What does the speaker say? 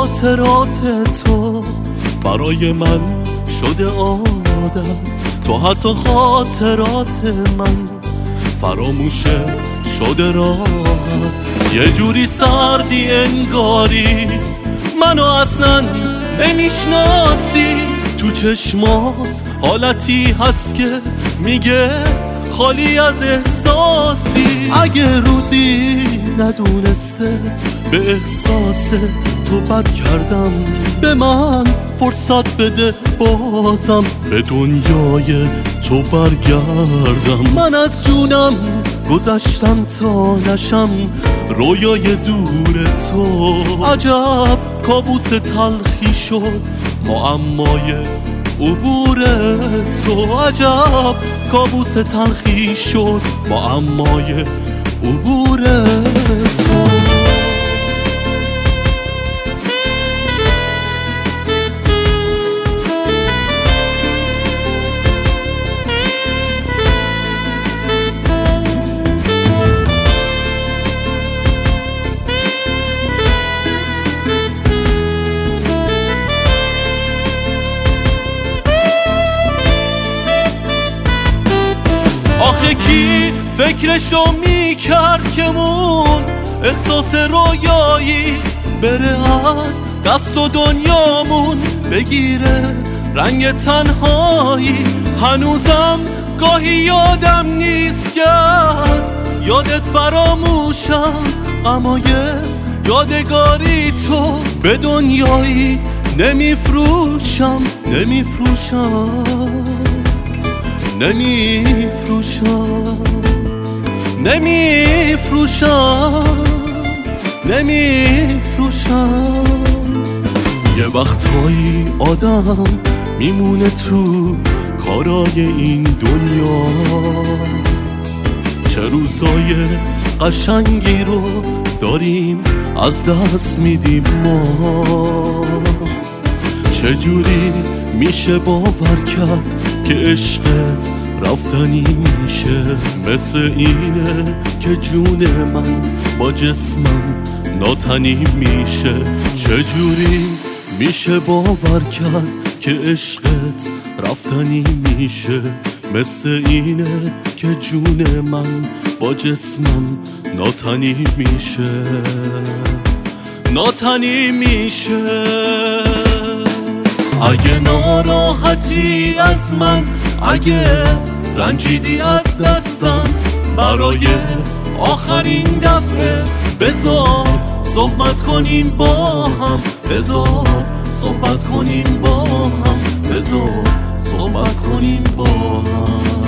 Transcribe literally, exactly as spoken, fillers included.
خاطرات تو برای من شده عادت، تو حتی خاطرات من فراموشه شده راحت. یه جوری سردی انگاری منو اصلا نمیشناسی، تو چشمات حالتی هست که میگه خالی از احساسی. اگه روزی ندونسته به احساس تو بد کردم، به من فرصت بده بازم به دنیای تو برگردم. من از جونم گذشتم تا نشم رویای دور تو، عجب کابوس تلخی شد معمای عبور تو، عجب کابوس تلخی شد معمای عبور تو. آخه کی فکرشو میکرد که مون احساس رویایی بره از دست و دنیامون بگیره رنگ تنهایی. هنوزم گاهی یادم نیست که از یادت فراموشم، اما یه یادگاری تو به دنیایی نمیفروشم نمیفروشم نمیفروشم نمیفروشم نمیفروشم. یه وقتایی آدم میمونه تو کارای این دنیا، چه روزای قشنگی رو داریم از دست میدیم ما. چجوری میشه باور کرد که عشقت رفتنی میشه، مثل اینه که جون من با جسمم ناتنی میشه. چجوری میشه باور کرد که عشقت رفتنی میشه، مثل اینه که جون من با جسمم ناتنی میشه ناتنی میشه. اگه ناراحتی از من، اگه رنجیدی از دستم، برای آخرین دفعه بذار صحبت کنیم با هم، بذار صحبت کنیم با هم، بذار صحبت کنیم با هم.